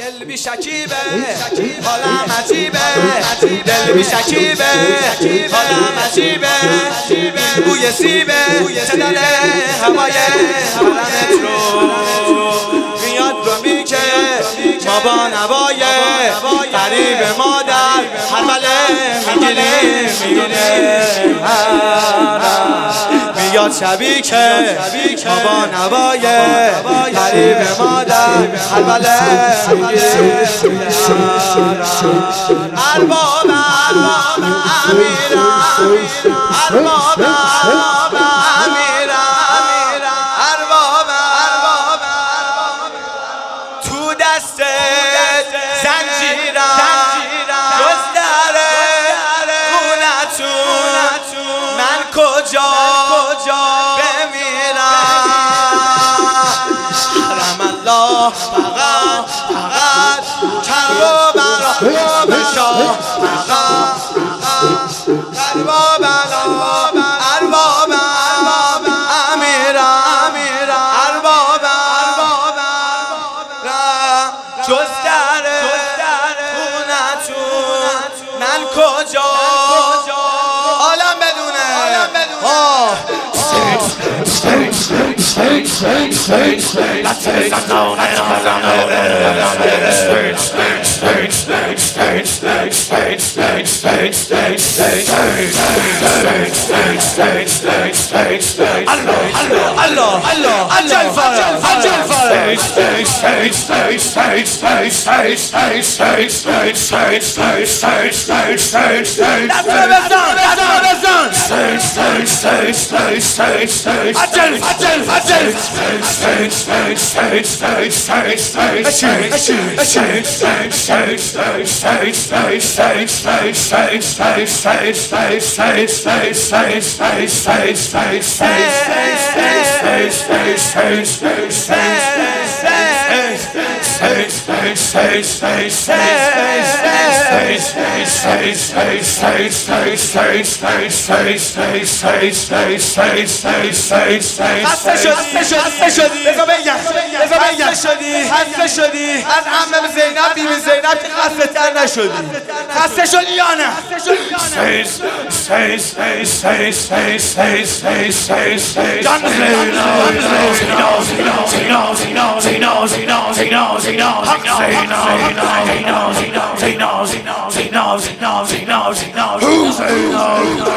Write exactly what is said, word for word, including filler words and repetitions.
دل بی شکیبه حالم عجیبه دل بی شکیبه حالم عجیبه بوی سیبه صدای هوای حرمت رو میاد رو میکه ما با نوای قریب مادر هر بله میگیریم میگیریم میاد شبی که ما با نوای قریب مادر هر بله میگیریم ارباب امیرم ارباب امیرم ارباب تو دست زنجیرم جز در خونتون من کجا بمیرم حرم الله فقط فقط کرب برا شاه فقط کرب برا ارباب امیرم ارباب جز در خونتون من کجا عالم بدونه الله الله عجل فرج عجل فرج عجل عجل عجل خسته شدی بگو بگم بگو بگم خسته شدی از عمم زینب بیبی زینب که خسته تر نشدی خسته شدی یا نه جان زینب